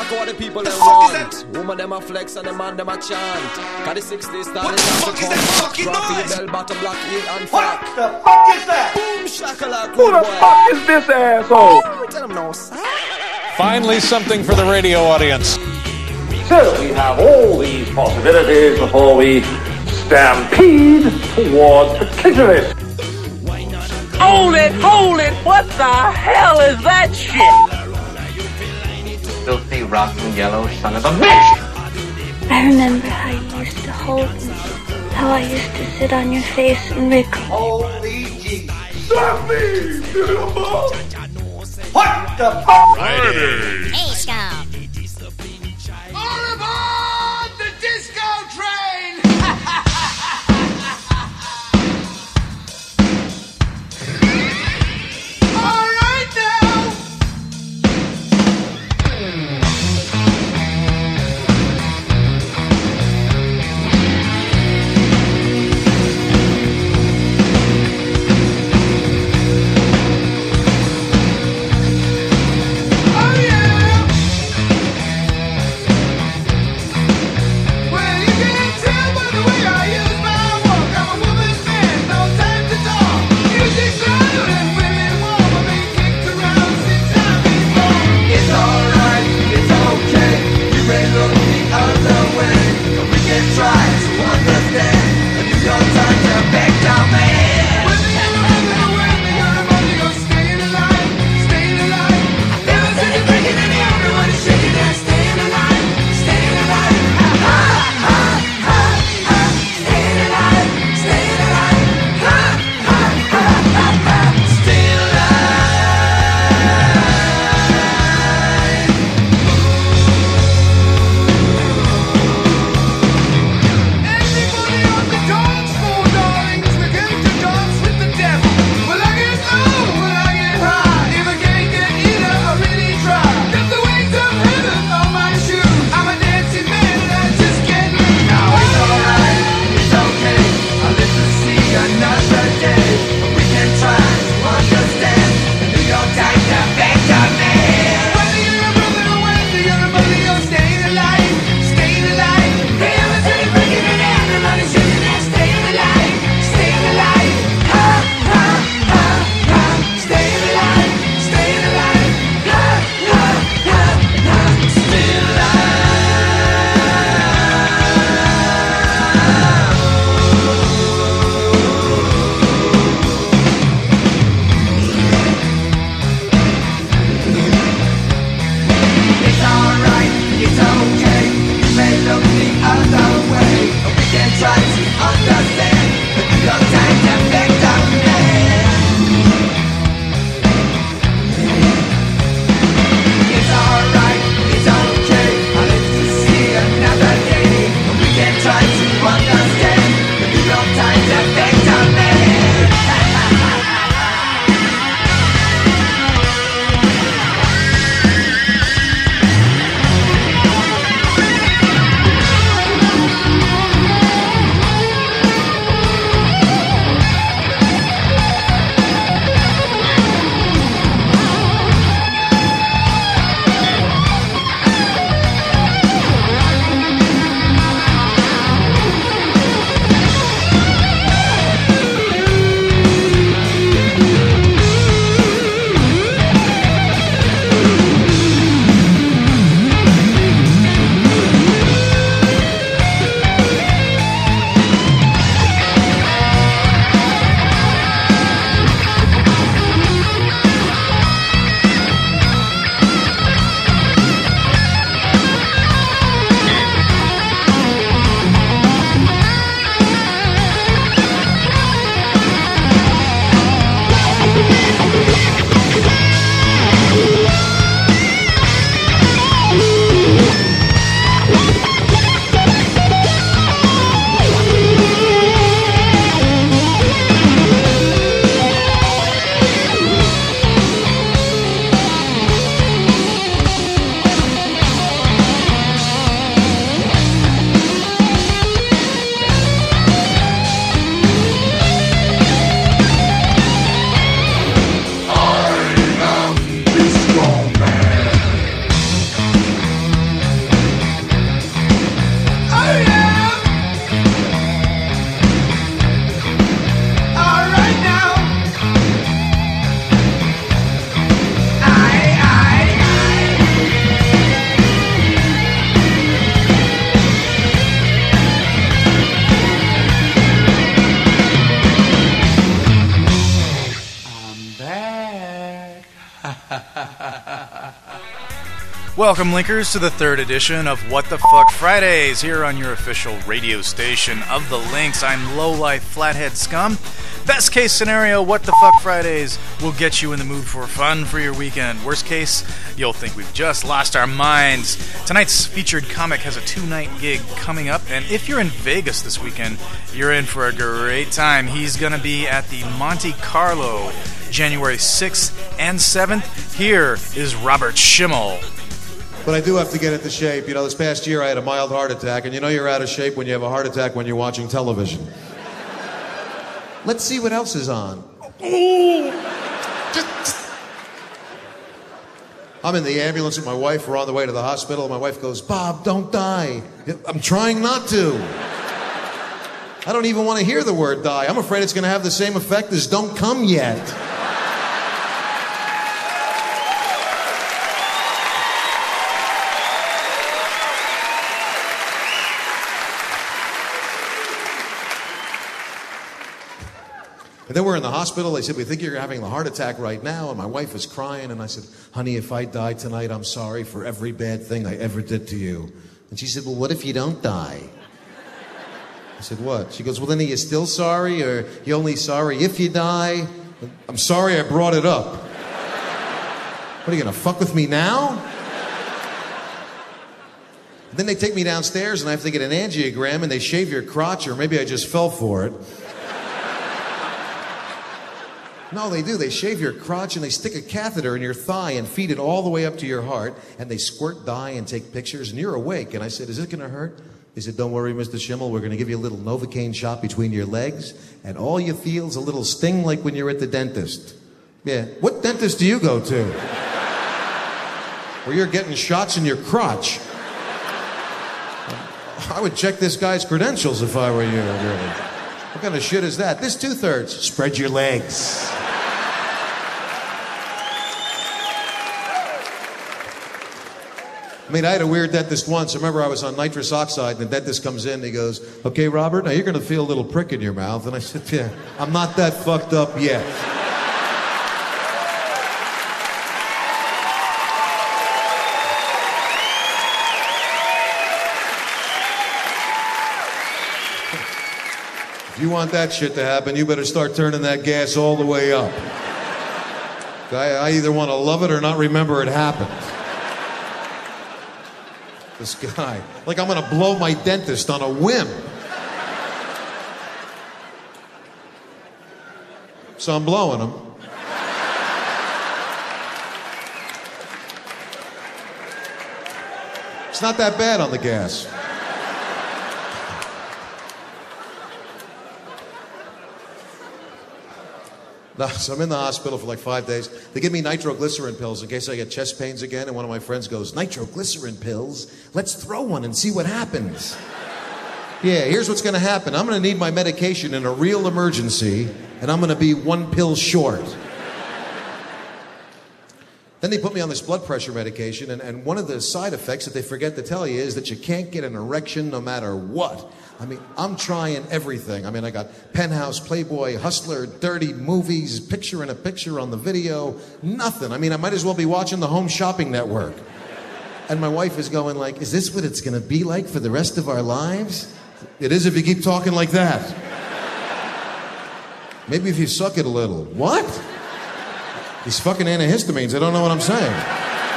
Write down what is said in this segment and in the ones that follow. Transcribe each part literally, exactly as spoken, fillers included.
exactly what the people them want. Woman them a flex and the man them a chant. Got the sixties started. What the fuck is that fucking noise? Bell bottom black heel and What fat. the fuck is that? Boom shakalaka. Who the fuck is this asshole? Oh, tell them no, sir. Finally, something for the radio audience. So we have all these possibilities before we stampede towards the clitoris. Hold it, hold it! What the hell is that shit? Filthy, rotten, yellow son of a bitch! I remember how you used to hold me, how I used to sit on your face and wrinkle. Holy Jesus. Stop me, beautiful. What the fuck? Friday. Hey, scum. All aboard the disco train! All right now! Oh yeah! Welcome, Linkers, to the third edition of What the Fuck Fridays, here on your official radio station of the Links. I'm Lowlife Flathead Scum. Best case scenario, What the Fuck Fridays will get you in the mood for fun for your weekend. Worst case, you'll think we've just lost our minds. Tonight's featured comic has a two-night gig coming up, and if you're in Vegas this weekend, you're in for a great time. He's going to be at the Monte Carlo, January sixth and seventh. Here is Robert Schimmel. But I do have to get into shape. You know, this past year I had a mild heart attack, and you know you're out of shape when you have a heart attack when you're watching television. Let's see what else is on. I'm in the ambulance with my wife. We're on the way to the hospital. My wife goes, "Bob, don't die." I'm trying not to. I don't even want to hear the word die. I'm afraid it's going to have the same effect as don't come yet. And then we're in the hospital. They said, "We think you're having a heart attack right now." And my wife is crying. And I said, "Honey, if I die tonight, I'm sorry for every bad thing I ever did to you." And she said, "Well, what if you don't die?" I said, "What?" She goes, "Well, then are you still sorry? Or you only sorry if you die?" "I'm sorry I brought it up." "What, are you going to fuck with me now?" And then they take me downstairs and I have to get an angiogram and they shave your crotch, or maybe I just fell for it. No, they do. They shave your crotch and they stick a catheter in your thigh and feed it all the way up to your heart, and they squirt dye and take pictures, and you're awake. And I said, "Is it going to hurt?" He said, "Don't worry, Mister Schimmel. We're going to give you a little Novocaine shot between your legs, and all you feel is a little sting like when you're at the dentist." Yeah. What dentist do you go to? Where you're getting shots in your crotch? I would check this guy's credentials if I were you, really. What kind of shit is that? This two-thirds. Spread your legs. I mean, I had a weird dentist once. I remember I was on nitrous oxide, and the dentist comes in and he goes, "Okay, Robert, now you're going to feel a little prick in your mouth." And I said, "Yeah, I'm not that fucked up yet." If you want that shit to happen, you better start turning that gas all the way up. I, I either want to love it or not remember it happened. This guy, like I'm going to blow my dentist on a whim. So I'm blowing him. It's not that bad on the gas. No, so I'm in the hospital for like five days. They give me nitroglycerin pills in case I get chest pains again, and one of my friends goes, "Nitroglycerin pills? Let's throw one and see what happens." Yeah, here's what's going to happen. I'm going to need my medication in a real emergency, and I'm going to be one pill short. Then they put me on this blood pressure medication, and, and one of the side effects that they forget to tell you is that you can't get an erection no matter what. I mean, I'm trying everything. I mean, I got Penthouse, Playboy, Hustler, dirty movies, picture in a picture on the video, nothing. I mean, I might as well be watching the Home Shopping Network. And my wife is going like, "Is this what it's going to be like for the rest of our lives?" "It is if you keep talking like that." "Maybe if you suck it a little." "What?" "These fucking antihistamines, I don't know what I'm saying."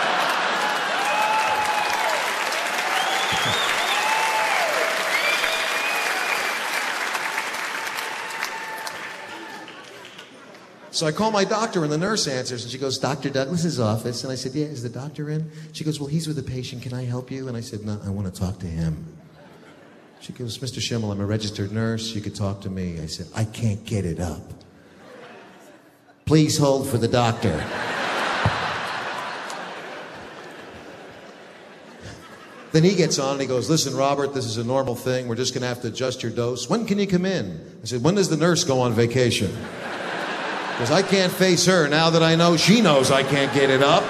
So I call my doctor, and the nurse answers, and she goes, "Doctor Douglas's office." And I said, "Yeah, is the doctor in?" She goes, "Well, he's with the patient. Can I help you?" And I said, "No, I want to talk to him." She goes, "Mister Schimmel, I'm a registered nurse. You could talk to me." I said, "I can't get it up. Please hold for the doctor." Then he gets on and he goes, "Listen, Robert, this is a normal thing. We're just going to have to adjust your dose. When can you come in?" I said, "When does the nurse go on vacation?" Because I can't face her now that I know she knows I can't get it up.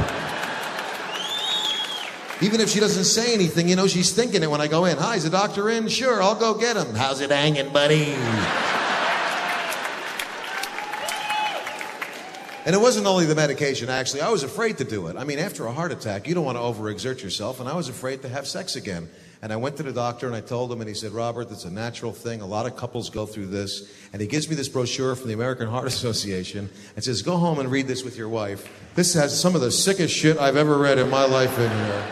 Even if she doesn't say anything, you know, she's thinking it when I go in. "Hi, is the doctor in?" "Sure, I'll go get him." "How's it hanging, buddy?" And it wasn't only the medication, actually. I was afraid to do it. I mean, after a heart attack, you don't want to overexert yourself, and I was afraid to have sex again. And I went to the doctor, and I told him, and he said, Robert, that's a natural thing. A lot of couples go through this. And he gives me this brochure from the American Heart Association and says, go home and read this with your wife. This has some of the sickest shit I've ever read in my life in here.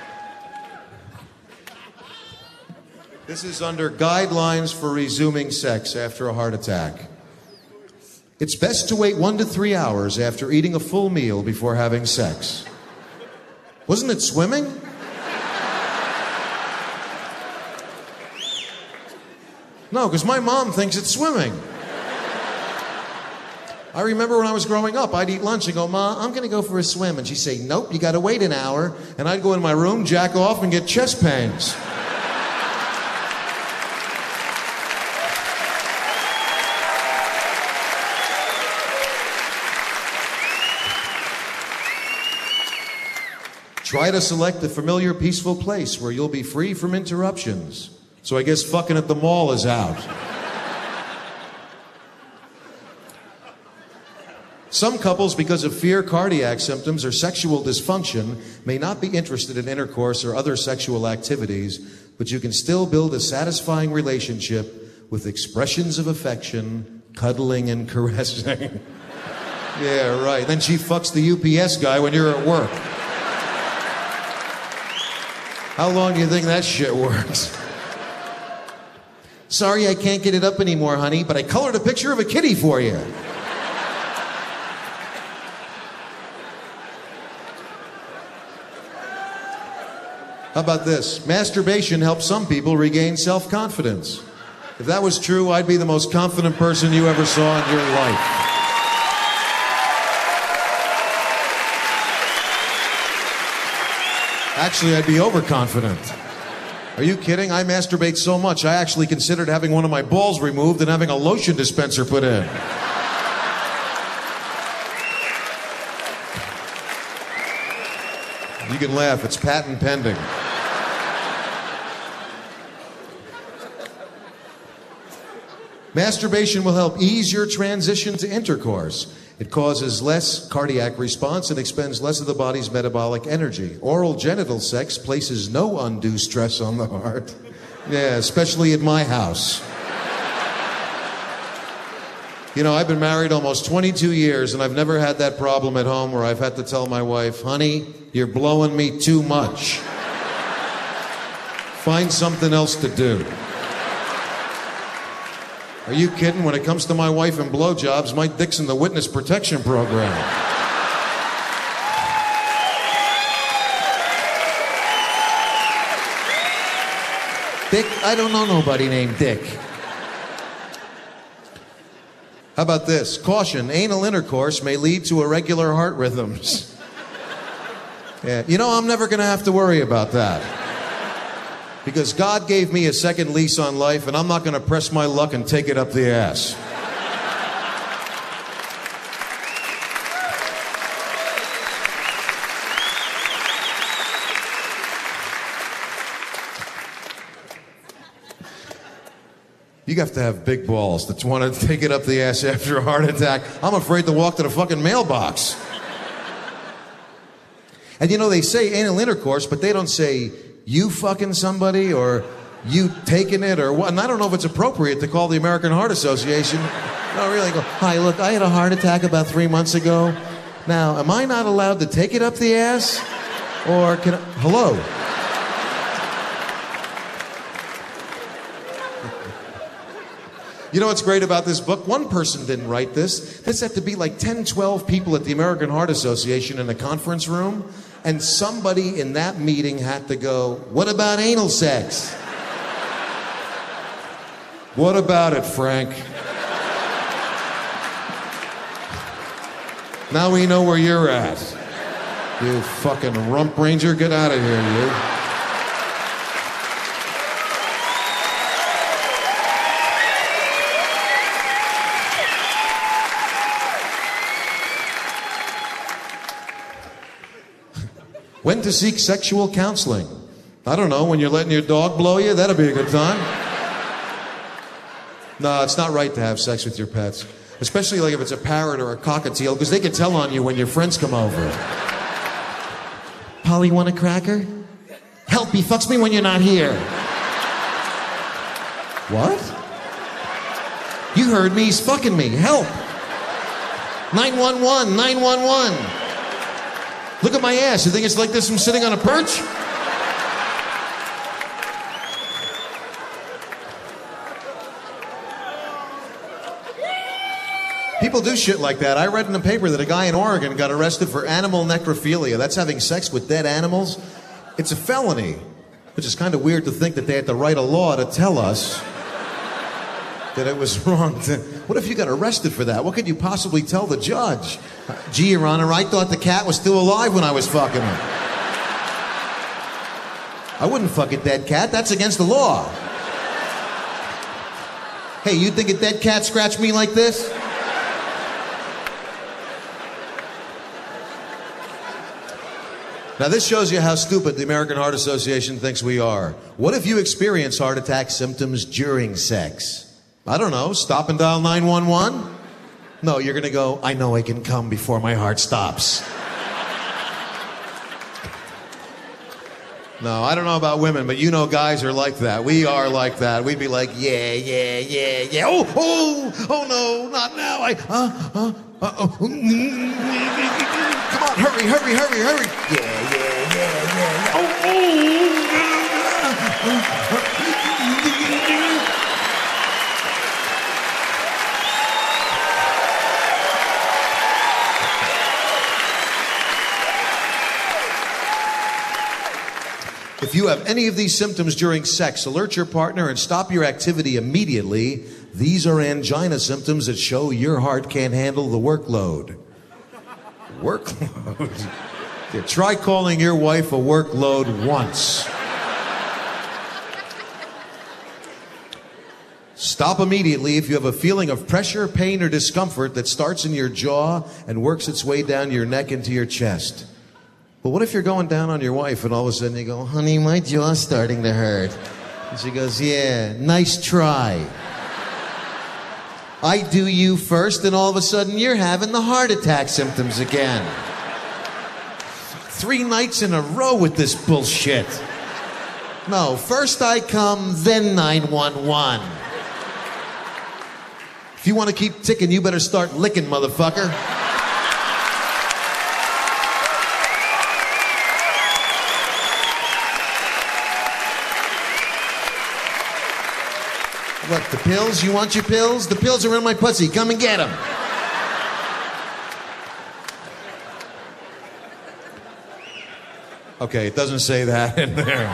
This is under guidelines for resuming sex after a heart attack. It's best to wait one to three hours after eating a full meal before having sex. Wasn't it swimming? No, because my mom thinks it's swimming. I remember when I was growing up, I'd eat lunch and go, Ma, I'm going to go for a swim. And she'd say, nope, you got to wait an hour. And I'd go in my room, jack off, and get chest pains. Try to select a familiar, peaceful place where you'll be free from interruptions. So I guess fucking at the mall is out. Some couples, because of fear, cardiac symptoms, or sexual dysfunction, may not be interested in intercourse or other sexual activities, but you can still build a satisfying relationship with expressions of affection, cuddling, and caressing. Yeah, right. Then she fucks the U P S guy when you're at work. How long do you think that shit works? Sorry, I can't get it up anymore, honey, but I colored a picture of a kitty for you. How about this? Masturbation helps some people regain self-confidence. If that was true, I'd be the most confident person you ever saw in your life. Actually, I'd be overconfident. Are you kidding? I masturbate so much, I actually considered having one of my balls removed and having a lotion dispenser put in. You can laugh, it's patent pending. Masturbation will help ease your transition to intercourse. It causes less cardiac response and expends less of the body's metabolic energy. Oral genital sex places no undue stress on the heart. Yeah, especially at my house. You know, I've been married almost twenty-two years, and I've never had that problem at home where I've had to tell my wife, honey, you're blowing me too much. Find something else to do. Are you kidding? When it comes to my wife and blowjobs, my dick's in the witness protection program. Dick? I don't know nobody named Dick. How about this? Caution, anal intercourse may lead to irregular heart rhythms. Yeah, you know, I'm never going to have to worry about that. Because God gave me a second lease on life, and I'm not going to press my luck and take it up the ass. You have to have big balls that want to take it up the ass after a heart attack. I'm afraid to walk to the fucking mailbox. And you know, they say anal intercourse, but they don't say you fucking somebody or you taking it or what. And I don't know if it's appropriate to call the American Heart Association. No, really go, hi, look, I had a heart attack about three months ago. Now, am I not allowed to take it up the ass? Or can I, hello? You know what's great about this book? One person didn't write this. This had to be like ten, twelve people at the American Heart Association in a conference room. And somebody in that meeting had to go, what about anal sex? What about it, Frank? Now we know where you're at. You fucking rump ranger, get out of here, you. When to seek sexual counseling? I don't know, when you're letting your dog blow you, that'll be a good time. No, it's not right to have sex with your pets. Especially like if it's a parrot or a cockatiel, because they can tell on you when your friends come over. Polly, want a cracker? Help, he fucks me when you're not here. What? You heard me, he's fucking me. Help. nine one one, nine one one. Look at my ass. You think it's like this from sitting on a perch? People do shit like that. I read in the paper that a guy in Oregon got arrested for animal necrophilia. That's having sex with dead animals. It's a felony, which is kind of weird to think that they had to write a law to tell us that it was wrong to... What if you got arrested for that? What could you possibly tell the judge? Gee, Your Honor, I thought the cat was still alive when I was fucking her. I wouldn't fuck a dead cat. That's against the law. Hey, you think a dead cat scratched me like this? Now, this shows you how stupid the American Heart Association thinks we are. What if you experience heart attack symptoms during sex? I don't know, stop and dial nine one one? No, you're gonna go, I know I can come before my heart stops. No, I don't know about women, but you know guys are like that. We are like that. We'd be like, yeah, yeah, yeah, yeah. Oh, oh, oh no, not now. I, uh, uh, uh, oh. Come on, hurry, hurry, hurry, hurry. Yeah, yeah, yeah, yeah. Oh, oh. If you have any of these symptoms during sex, alert your partner and stop your activity immediately. These are angina symptoms that show your heart can't handle the workload. Workload? Yeah, try calling your wife a workload once. Stop immediately if you have a feeling of pressure, pain, or discomfort that starts in your jaw and works its way down your neck into your chest. But what if you're going down on your wife and all of a sudden you go, honey, my jaw's starting to hurt. And she goes, yeah, nice try. I do you first, and all of a sudden you're having the heart attack symptoms again. Three nights in a row with this bullshit. No, first I come, then nine one one. If you want to keep ticking, you better start licking, motherfucker. What, the pills? You want your pills? The pills are in my pussy. Come and get them. Okay, it doesn't say that in there.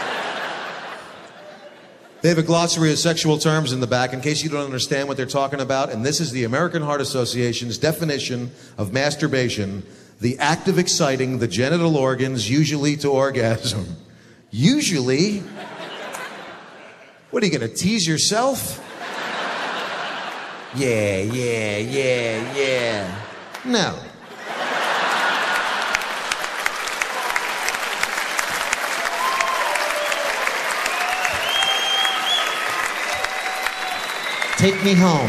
They have a glossary of sexual terms in the back in case you don't understand what they're talking about. And this is the American Heart Association's definition of masturbation: the act of exciting the genital organs, usually to orgasm. Usually? What, are you going to tease yourself? Yeah, yeah, yeah, yeah. No. Take me home.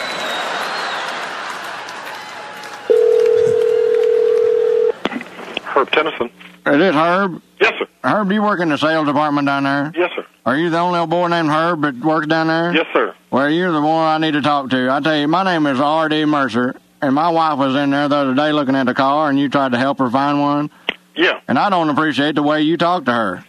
Herb Tennyson. Is it Herb? Yes, sir. Herb, do you work in the sales department down there? Yes, sir. Are you the only little boy named Herb that works down there? Yes, sir. Well, you're the one I need to talk to. I tell you, my name is R D Mercer, and my wife was in there the other day looking at the car, and you tried to help her find one. Yeah. And I don't appreciate the way you talk to her.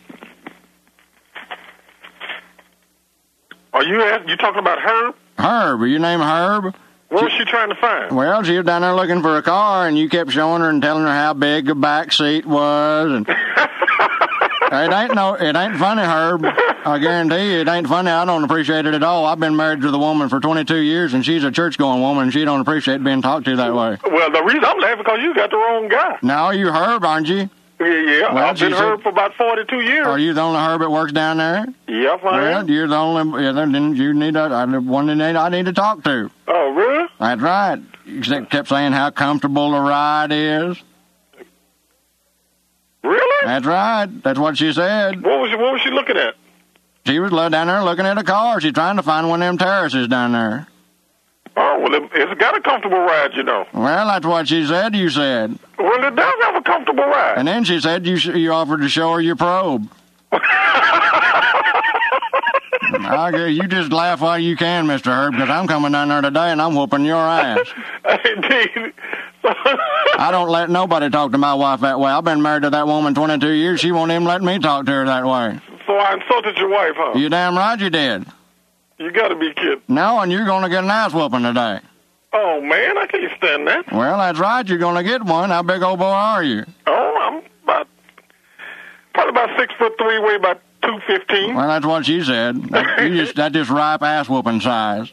Are you at, you talking about Herb? Herb, are you named Herb? What was she trying to find? Well, she was down there looking for a car, and you kept showing her and telling her how big the back seat was. And it ain't no, it ain't funny, Herb. I guarantee you, it ain't funny. I don't appreciate it at all. I've been married to the woman for twenty-two years, and she's a church-going woman, and she don't appreciate being talked to that way. Well, the reason I'm laughing because you got the wrong guy. No, you Herb, aren't you? Yeah, yeah. Well, I've been Herb said, for about forty-two years. Are you the only Herb that works down there? Yep, I well, am. You're the only. Yeah, then you need a, one that I need to talk to. Oh, really? That's right. You kept saying how comfortable the ride is. Really? That's right. That's what she said. What was she, what was she looking at? She was down there looking at a car. She's trying to find one of them terraces down there. Oh, well, it, it's got a comfortable ride, you know. Well, that's what she said you said. Well, it does have a comfortable ride. And then she said you sh- you offered to show her your probe. I guess you just laugh while you can, Mister Herb, because I'm coming down there today and I'm whooping your ass. Indeed. I don't let nobody talk to my wife that way. I've been married to that woman twenty-two years. She won't even let me talk to her that way. So I insulted your wife, huh? You damn right you did. You gotta be kidding. No, and you're going to get an ass whooping today. Oh, man, I can't stand that. Well, that's right. You're going to get one. How big old boy are you? Oh, I'm about, probably about six foot three, weigh about two fifteen. Well, that's what she said. That, you just, that's just ripe ass whooping size.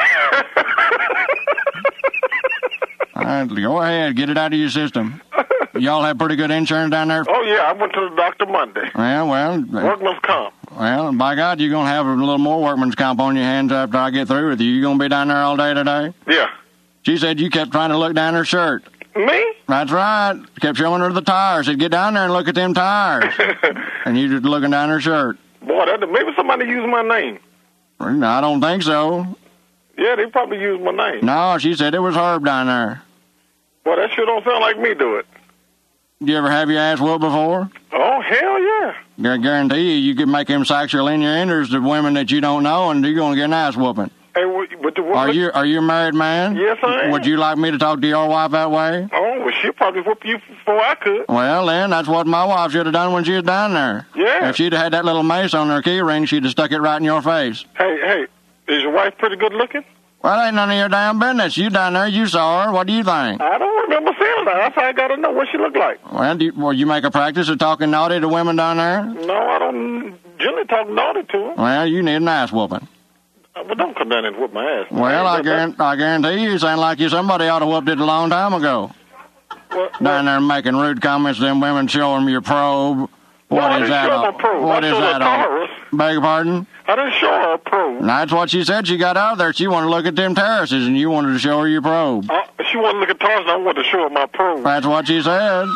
All right, go ahead. Get it out of your system. Y'all have pretty good insurance down there? Oh, yeah, I went to the doctor Monday. Well, well. Workman's comp. Well, by God, you're going to have a little more workman's comp on your hands after I get through with you. You going to be down there all day today? Yeah. She said you kept trying to look down her shirt. Me? That's right. Kept showing her the tires. Said, get down there and look at them tires. And you just looking down her shirt. Boy, that, maybe somebody used my name. No, I don't think so. Yeah, they probably used my name. No, she said it was Herb down there. Well, that sure don't sound like me do it. You ever have your ass whooped before? Oh, hell yeah. I guarantee you, you can make them sexual innuendos to women that you don't know, and you're going to get an ass whooping. Hey, what, what, what, are you are you a married man? Yes, I am. Would you like me to talk to your wife that way? Oh, well, she'll probably whoop you before I could. Well, then, that's what my wife should have done when she was down there. Yeah. If she'd have had that little mace on her key ring, she'd have stuck it right in your face. Hey, hey, is your wife pretty good looking? Well, ain't none of your damn business. You down there, you saw her. What do you think? I don't remember seeing her. That's why I got to know what she looked like. Well, do you, well, you make a practice of talking naughty to women down there? No, I don't generally talk naughty to them. Well, you need an ass whooping. Uh, well, don't come down and whoop my ass. Well, I, I, guarantee, I guarantee you, you sound like you somebody ought to whooped it a long time ago. What, what? Down there making rude comments to them women, showing them your probe. What no, is that all? What I is that all? Beg your pardon? I didn't show her a probe. That's what she said. She got out of there. She wanted to look at them terraces, and you wanted to show her your probe. Uh, she wanted to look at terraces, and I wanted to show her my probe. That's what she said.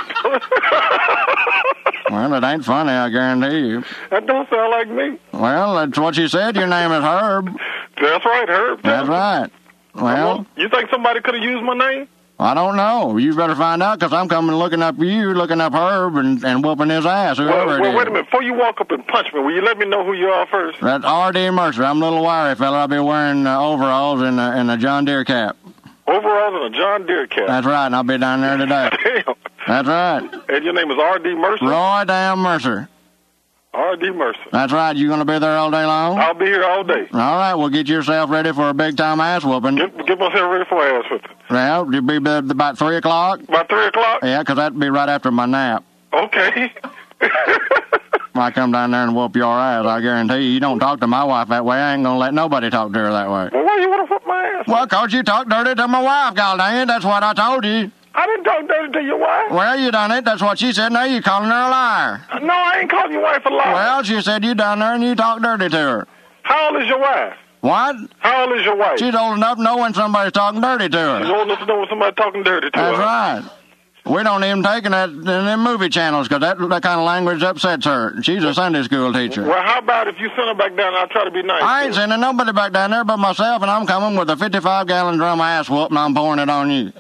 Well, it ain't funny, I guarantee you. That don't sound like me. Well, that's what she said. Your name is Herb. That's right, Herb. That's right. Well, you think somebody could have used my name? I don't know. You better find out, because I'm coming looking up you, looking up Herb, and, and whooping his ass, whoever well, it well, is. Wait a minute. Before you walk up and punch me, will you let me know who you are first? That's R D Mercer. I'm a little wiry fella. I'll be wearing uh, overalls and, uh, and a John Deere cap. Overalls and a John Deere cap? That's right, and I'll be down there today. Damn. That's right. And your name is R D Mercer? Roy Damn Mercer. R D Mercer. That's right. You going to be there all day long? I'll be here all day. All right. Well, get yourself ready for a big-time ass whooping. Get, get myself ready for ass whooping. Well, you'll be about three o'clock? About three o'clock? Yeah, because that'd be right after my nap. Okay. When I come down there and whoop your ass, I guarantee you, you don't talk to my wife that way. I ain't going to let nobody talk to her that way. Well, why you want to whoop my ass? Well, because you talk dirty to my wife, god dang it. That's what I told you. I didn't talk dirty to your wife. Well, you done it. That's what she said. Now you calling her a liar. No, I ain't calling your wife a liar. Well, she said you down there and you talk dirty to her. How old is your wife? What? How old is your wife? She's old enough to know when somebody's talking dirty to her. She's old enough to know when somebody's talking dirty to That's her. That's right. We don't even take in that in them movie channels because that, that kind of language upsets her. She's a Sunday school teacher. Well, how about if you send her back down and I'll try to be nice? I ain't sending nobody back down there but myself, and I'm coming with a fifty-five gallon drum of ass whoop, and I'm pouring it on you.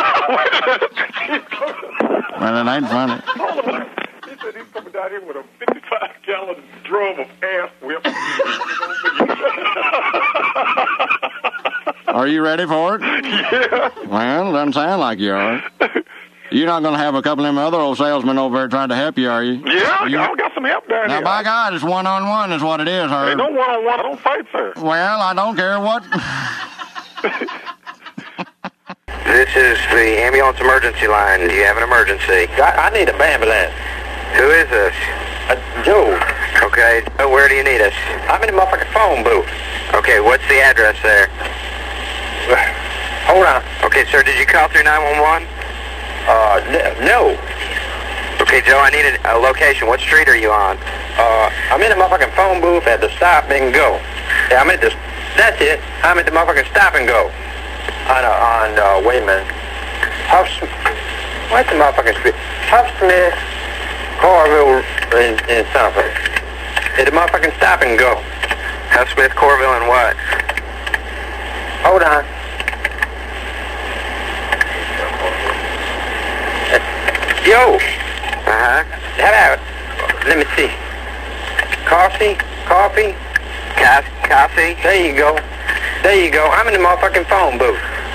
Well, it ain't funny. He said he's coming down here with a fifty-five gallon drum of ass whip. Are you ready for it? Yeah. Well, it doesn't sound like you are. You're not going to have a couple of them other old salesmen over there trying to help you, are you? Yeah, you... I got some help down now, here. Now, by God, it's one-on-one is what it is, Herb. Ain't no one-on-one. I don't fight, sir. Well, I don't care what... This is the ambulance emergency line. Do you have an emergency? I, I need a ambulance. Who is this? Uh, Joe. Okay, where do you need us? I'm in the motherfucking phone booth. Okay, what's the address there? Hold on. Okay, sir, did you call through nine one one? Uh, no. Okay, Joe, I need a, a location. What street are you on? Uh, I'm in the motherfucking phone booth at the stop and go. Yeah, I'm at the, that's it. I'm at the motherfucking stop and go. On, uh, on, uh, wait a minute. Huff, what's the motherfucking street? Huff Smith, Corville, and, and something. At the motherfucking stop and go. Huff Smith, Corville, and what? Hold on. Yo. Uh-huh. How about, let me see. Coffee? Coffee? Co- coffee? There you go. There you go. I'm in the motherfucking phone booth.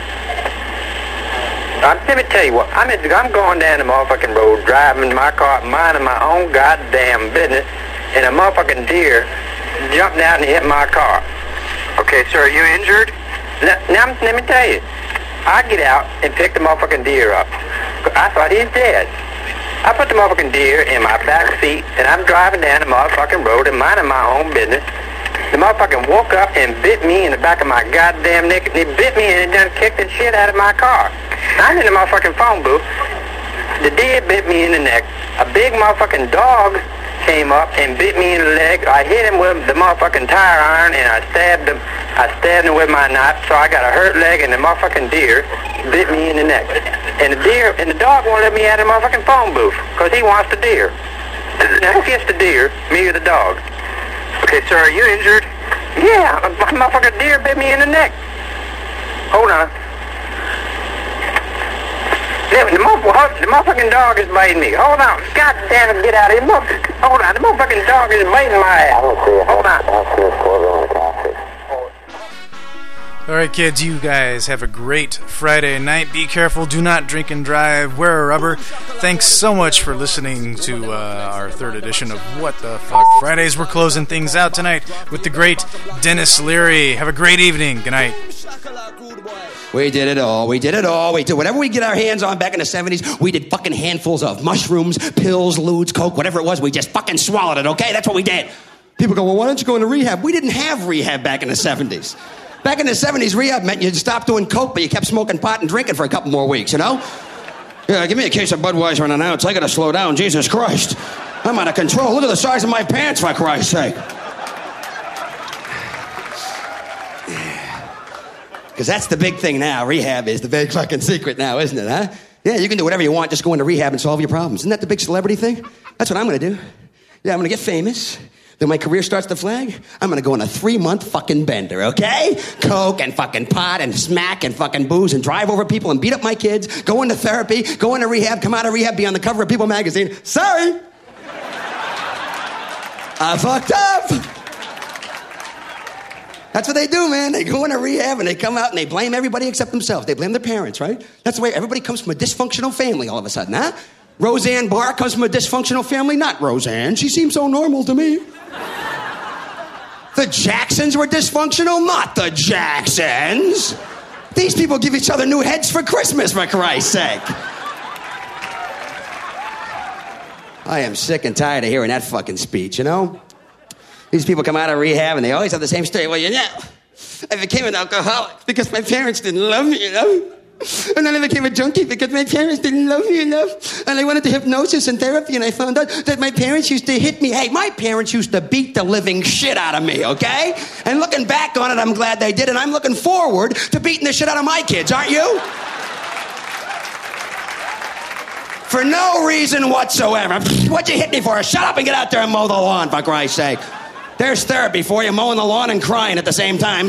I'm, let me tell you what. I'm, in, I'm going down the motherfucking road, driving my car, minding my own goddamn business, and a motherfucking deer jumped out and hit my car. Okay, sir, are you injured? Now, now, let me tell you. I get out and pick the motherfucking deer up. I thought he was dead. I put the motherfucking deer in my back seat, and I'm driving down the motherfucking road and minding my own business. The motherfucking woke up and bit me in the back of my goddamn neck, and he bit me and it done kicked the shit out of my car. I'm in the motherfucking phone booth. The deer bit me in the neck. A big motherfucking dog came up and bit me in the leg. I hit him with the motherfucking tire iron, and I stabbed him. I stabbed him with my knife, so I got a hurt leg, and the motherfucking deer bit me in the neck. And the deer, and the dog won't let me out of the motherfucking phone booth, because he wants the deer. Now, who gets the deer, me or the dog? Okay, sir, are you injured? Yeah, a motherfucking deer bit me in the neck. Hold on. Yeah, the, motherfucking, the motherfucking dog is biting me. Hold on. God damn it, get out of here. Hold on, the motherfucking dog is biting my ass. Hold on. All right, kids, you guys have a great Friday night. Be careful. Do not drink and drive. Wear a rubber. Thanks so much for listening to uh, our third edition of What the Fuck Fridays. We're closing things out tonight with the great Dennis Leary. Have a great evening. Good night. We did it all. We did it all. We did whatever we get our hands on back in the seventies. We did fucking handfuls of mushrooms, pills, ludes, coke, whatever it was. We just fucking swallowed it, okay? That's what we did. People go, well, why don't you go into rehab? We didn't have rehab back in the seventies. Back in the seventies, rehab meant you'd stop doing coke, but you kept smoking pot and drinking for a couple more weeks, you know? Yeah, give me a case of Budweiser and an ounce. I gotta slow down, Jesus Christ. I'm out of control. Look at the size of my pants, for Christ's sake. Because that's the big thing now. Rehab is the big fucking secret now, isn't it, huh? Yeah, you can do whatever you want. Just go into rehab and solve your problems. Isn't that the big celebrity thing? That's what I'm gonna do. Yeah, I'm gonna get famous. Then my career starts to flag. I'm gonna go on a three-month fucking bender, okay? Coke and fucking pot and smack and fucking booze and drive over people and beat up my kids, go into therapy, go into rehab, come out of rehab, be on the cover of People magazine. Sorry! I fucked up! That's what they do, man. They go into rehab and they come out and they blame everybody except themselves. They blame their parents, right? That's the way everybody comes from a dysfunctional family all of a sudden, huh? Roseanne Barr comes from a dysfunctional family? Not Roseanne. She seems so normal to me. The Jacksons were dysfunctional? Not the Jacksons. These people give each other new heads for Christmas, for Christ's sake. I am sick and tired of hearing that fucking speech, you know? These people come out of rehab and they always have the same story. Well, you know, I became an alcoholic because my parents didn't love me, you know? And then I became a junkie because my parents didn't love me enough. And I went into hypnosis and therapy and I found out that my parents used to hit me. Hey, my parents used to beat the living shit out of me, okay? And looking back on it, I'm glad they did. And I'm looking forward to beating the shit out of my kids, aren't you? For no reason whatsoever. What'd you hit me for? Shut up and get out there and mow the lawn, for Christ's sake. There's therapy for you, mowing the lawn and crying at the same time.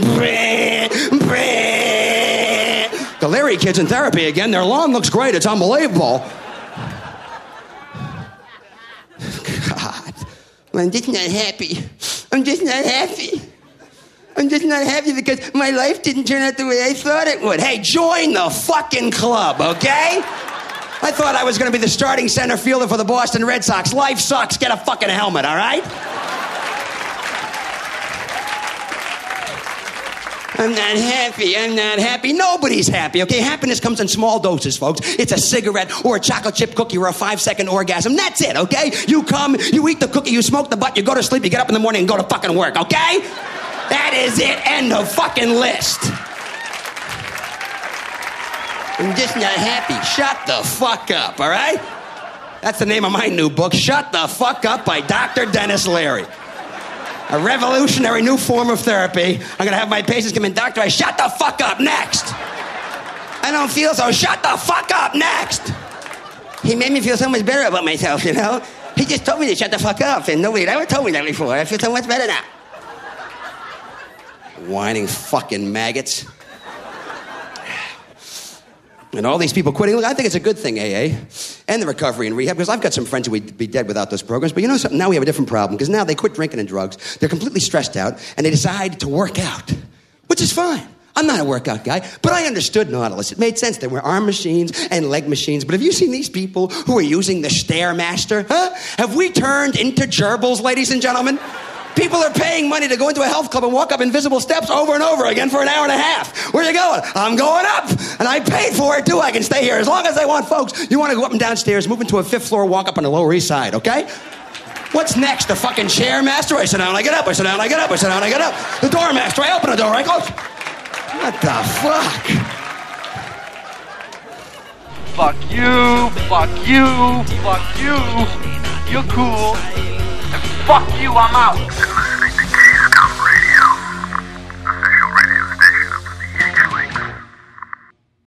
The Leary kids in therapy again. Their lawn looks great. It's unbelievable. God. I'm just not happy. I'm just not happy. I'm just not happy because my life didn't turn out the way I thought it would. Hey, join the fucking club, okay? I thought I was going to be the starting center fielder for the Boston Red Sox. Life sucks. Get a fucking helmet, all right? I'm not happy, I'm not happy. Nobody's happy, okay? Happiness comes in small doses, folks. It's a cigarette or a chocolate chip cookie or a five-second orgasm. That's it, okay? You come, you eat the cookie, you smoke the butt, you go to sleep, you get up in the morning and go to fucking work, okay? That is it, end of fucking list. I'm just not happy. Shut the fuck up, all right? That's the name of my new book, Shut the Fuck Up by Doctor Dennis Leary. A revolutionary new form of therapy. I'm going to have my patients come in, doctor, I shut the fuck up, next. I don't feel so, shut the fuck up, next. He made me feel so much better about myself, you know? He just told me to shut the fuck up, and nobody had ever told me that before. I feel so much better now. Whining fucking maggots. And all these people quitting. Look, I think it's a good thing, A A. and the recovery and rehab, because I've got some friends who would be dead without those programs. But you know something? Now we have a different problem, because now they quit drinking and drugs. They're completely stressed out, and they decide to work out, which is fine. I'm not a workout guy, but I understood Nautilus. It made sense. There were arm machines and leg machines. But have you seen these people who are using the Stairmaster? Huh? Have we turned into gerbils, ladies and gentlemen? People are paying money to go into a health club and walk up invisible steps over and over again for an hour and a half. Where are you going? I'm going up. And I paid for it, too. I can stay here as long as I want, folks. You want to go up and downstairs, move into a fifth floor, walk up on the Lower East Side, okay? What's next? The fucking Chairmaster? I sit down, I get up, I sit down, I get up, I sit down, I get up. The Doormaster, I open the door, I close. What the fuck? Fuck you, fuck you, fuck you. You're cool. And fuck you, I'm out.